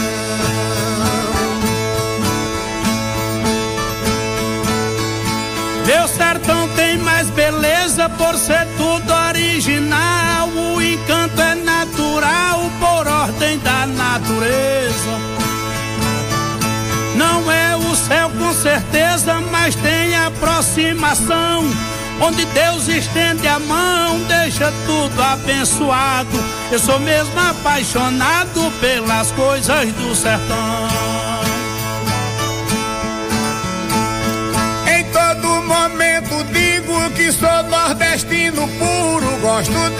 Meu sertão tem mais beleza por ser tudo original. O encanto é natural por ordem da natureza. Não é o céu com certeza, mas tem aproximação. Onde Deus estende a mão, deixa tudo abençoado. Eu sou mesmo apaixonado pelas coisas do sertão. Em todo momento digo que sou nordestino puro, gosto de